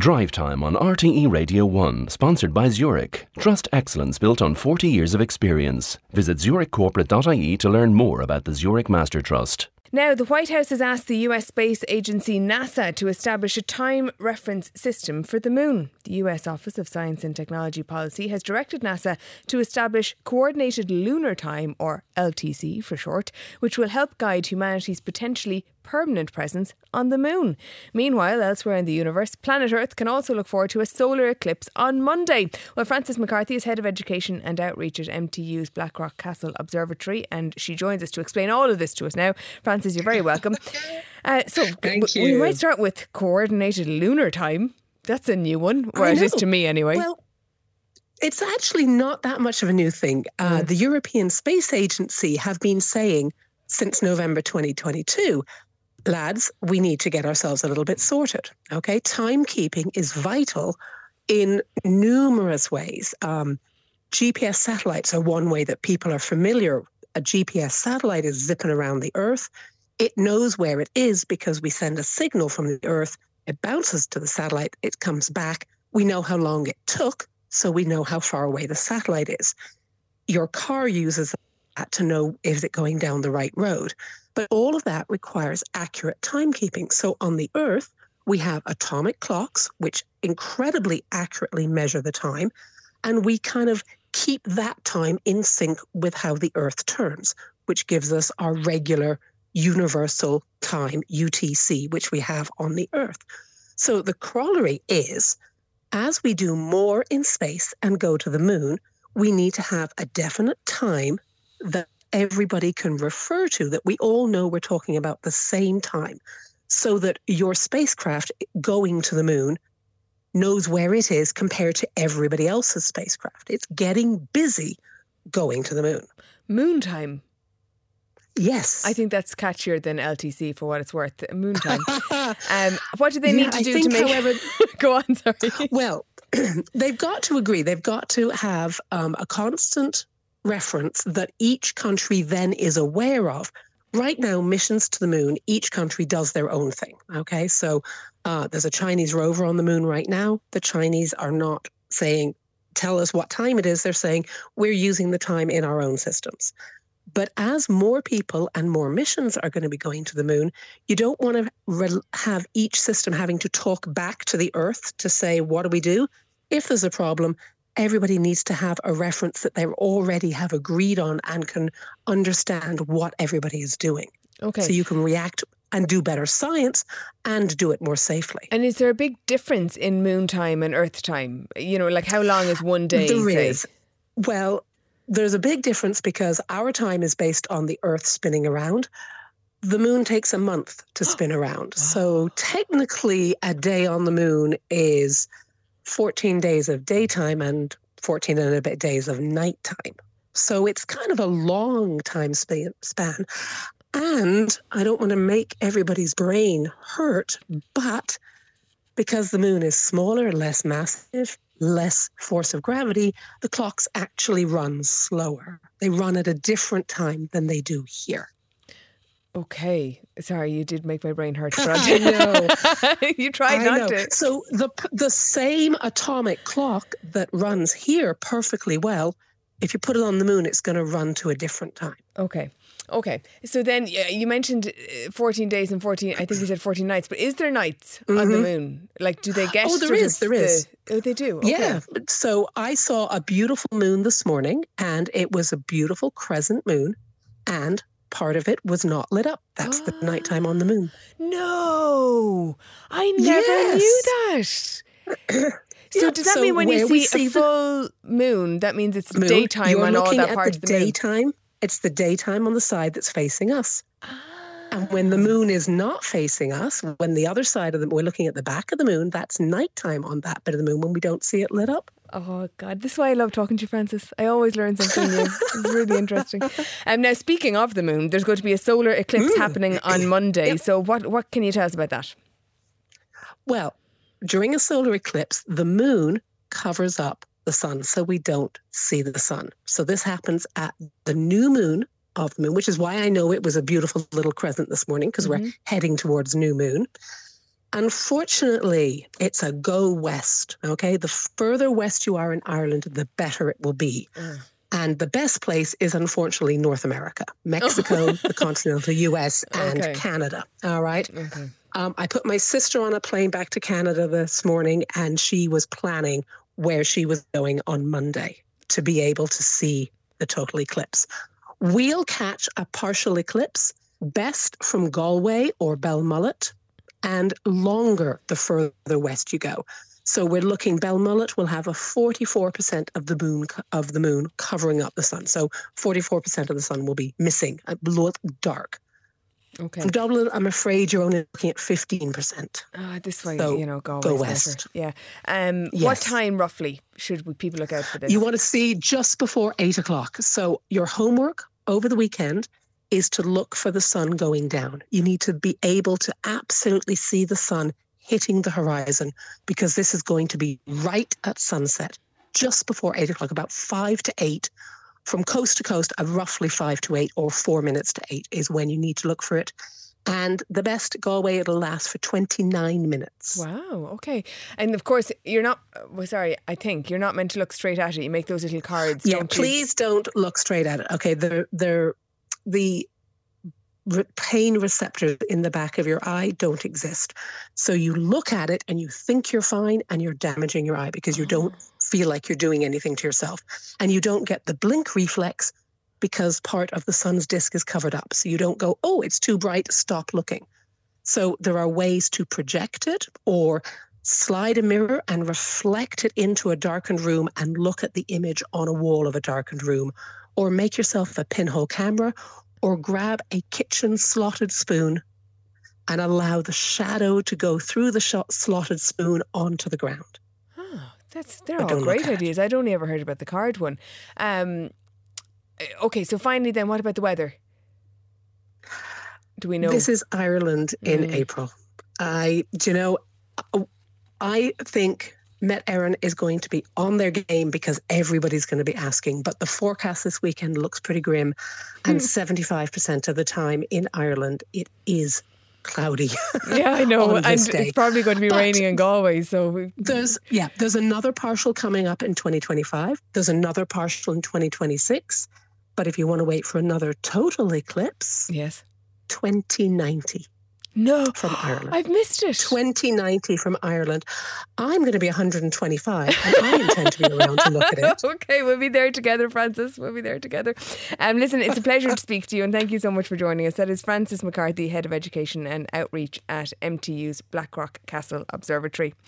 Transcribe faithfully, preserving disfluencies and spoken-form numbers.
Drive Time on R T E Radio one, sponsored by Zurich. Trust excellence built on forty years of experience. Visit zurich corporate dot I E to learn more about the Zurich Master Trust. Now, the White House has asked the U S space agency NASA to establish a time reference system for the moon. The U S Office of Science and Technology Policy has directed NASA to establish Coordinated Lunar Time, or L T C for short, which will help guide humanity's potentially permanent presence on the moon. Meanwhile, elsewhere in the universe, planet Earth can also look forward to a solar eclipse on Monday. Well, Frances McCarthy is Head of Education and Outreach at M T U's Blackrock Castle Observatory, and she joins us to explain all of this to us now. Frances, you're very welcome. Uh, so Thank w- you. we might start with Coordinated Lunar Time. That's a new one, or it is to me anyway. Well, it's actually not that much of a new thing. Uh, Mm. The European Space Agency have been saying since November twenty twenty-two, lads, we need to get ourselves a little bit sorted. Okay, timekeeping is vital in numerous ways. Um, G P S satellites are one way that people are familiar. A G P S satellite is zipping around the Earth. It knows where it is because we send a signal from the Earth. It bounces to the satellite. It comes back. We know how long it took, so we know how far away the satellite is. Your car uses that to know is it going down the right road. But all of that requires accurate timekeeping. So on the Earth, we have atomic clocks, which incredibly accurately measure the time. And we kind of keep that time in sync with how the Earth turns, which gives us our regular universal time, U T C, which we have on the Earth. So the corollary is, as we do more in space and go to the moon, we need to have a definite time that everybody can refer to, that we all know we're talking about the same time, so that your spacecraft going to the moon knows where it is compared to everybody else's spacecraft. It's getting busy going to the moon. Moon time. Yes. I think that's catchier than L T C for what it's worth. Moon time. um, what do they Yeah, need to I do think, to make... however, Go on, sorry. Well, they've got to agree. They've got to have um, a constant reference that each country then is aware of. Right now, missions to the moon, each country does their own thing. Okay, so uh, there's a Chinese rover on the moon right now. The Chinese are not saying, tell us what time it is. They're saying, we're using the time in our own systems. But as more people and more missions are going to be going to the moon, you don't want to re- have each system having to talk back to the Earth to say, what do we do? If there's a problem, everybody needs to have a reference that they already have agreed on and can understand what everybody is doing. Okay. So you can react and do better science and do it more safely. And is there a big difference in moon time and Earth time? You know, like how long is one day? There say? is. Well, there's a big difference because our time is based on the Earth spinning around. The moon takes a month to spin around. So technically, a day on the moon is fourteen days of daytime and fourteen and a bit days of nighttime. So it's kind of a long time span. And I don't want to make everybody's brain hurt, but because the moon is smaller, less massive, less force of gravity, the clocks actually run slower. They run at a different time than they do here. Okay. Sorry, you did make my brain hurt. But I know. You tried I not know. to. So the the same atomic clock that runs here perfectly well, if you put it on the moon, it's going to run to a different time. Okay. Okay. So then yeah, you mentioned uh, fourteen days and fourteen, I think you said fourteen nights, but is there nights on the Mhm. moon? Like, do they get Oh, there sort is, of there the- is. Oh, they do? Okay. Yeah. So I saw a beautiful moon this morning, and it was a beautiful crescent moon, and part of it was not lit up. That's the nighttime on the moon. No, I never Yes. knew that. So Yeah, does that so mean when you where we see, see a the full moon, that means it's moon, daytime you're on all looking that at part the of the moon? daytime. It's the daytime on the side that's facing us. And when the moon is not facing us, when the other side of the we're looking at the back of the moon, that's nighttime on that bit of the moon when we don't see it lit up. Oh, God. This is why I love talking to you, Frances. I always learn something new. It's really interesting. Um, now, speaking of the moon, there's going to be a solar eclipse Mm. happening on Monday. Yep. So what, what can you tell us about that? Well, during a solar eclipse, the moon covers up the sun, so we don't see the sun. So this happens at the new moon of the moon, which is why I know it was a beautiful little crescent this morning, because Mhm. we're heading towards new moon. Unfortunately, it's a go west, okay? The further west you are in Ireland, the better it will be. Mm. And the best place is, unfortunately, North America, Mexico, the continental U S, and okay. Canada, all right? Okay. Um, I put my sister on a plane back to Canada this morning, and she was planning where she was going on Monday to be able to see the total eclipse. We'll catch a partial eclipse, best from Galway or Belmullet, and longer the further west you go. So we're looking, Belmullet will have a forty-four percent of the moon of the moon covering up the sun. So forty-four percent of the sun will be missing, dark. Okay. From Dublin, I'm afraid you're only looking at fifteen percent. Ah, this way, so you know, go, go west. Better. Yeah. Um, yes. What time roughly should we, people look out for this? You want to see just before eight o'clock. So your homework over the weekend is to look for the sun going down. You need to be able to absolutely see the sun hitting the horizon, because this is going to be right at sunset, just before eight o'clock, about five to eight. From coast to coast, uh, roughly five to eight or four minutes to eight is when you need to look for it. And the best, Galway, it'll last for twenty-nine minutes. Wow, okay. And of course, you're not, well, sorry, I think you're not meant to look straight at it. You make those little cards, yeah, don't please you? don't look straight at it. Okay, they're, they're, the pain receptors in the back of your eye don't exist. So you look at it and you think you're fine, and you're damaging your eye because you oh. don't feel like you're doing anything to yourself. And you don't get the blink reflex because part of the sun's disk is covered up. So you don't go, oh, it's too bright, stop looking. So there are ways to project it, or slide a mirror and reflect it into a darkened room and look at the image on a wall of a darkened room, or make yourself a pinhole camera, or grab a kitchen slotted spoon and allow the shadow to go through the sh- slotted spoon onto the ground. Oh, that's they're all great ideas. I'd only ever heard about the card one. Um, okay, so finally then, what about the weather? Do we know? This is Ireland in mm. April. I, do you know, I think Met Éireann is going to be on their game because everybody's going to be asking. But the forecast this weekend looks pretty grim. And seventy-five percent of the time in Ireland, it is cloudy. Yeah, I know. And day. It's probably going to be but raining in Galway. So there's, yeah, there's another partial coming up in twenty twenty-five. There's another partial in twenty twenty-six. But if you want to wait for another total eclipse, yes, twenty ninety. No, from Ireland. I've missed it. twenty ninety from Ireland. I'm going to be one hundred twenty-five, and I intend to be around to look at it. Okay, we'll be there together, Frances. We'll be there together. Um, listen, it's a pleasure to speak to you, and thank you so much for joining us. That is Frances McCarthy, Head of Education and Outreach at M T U's Blackrock Castle Observatory.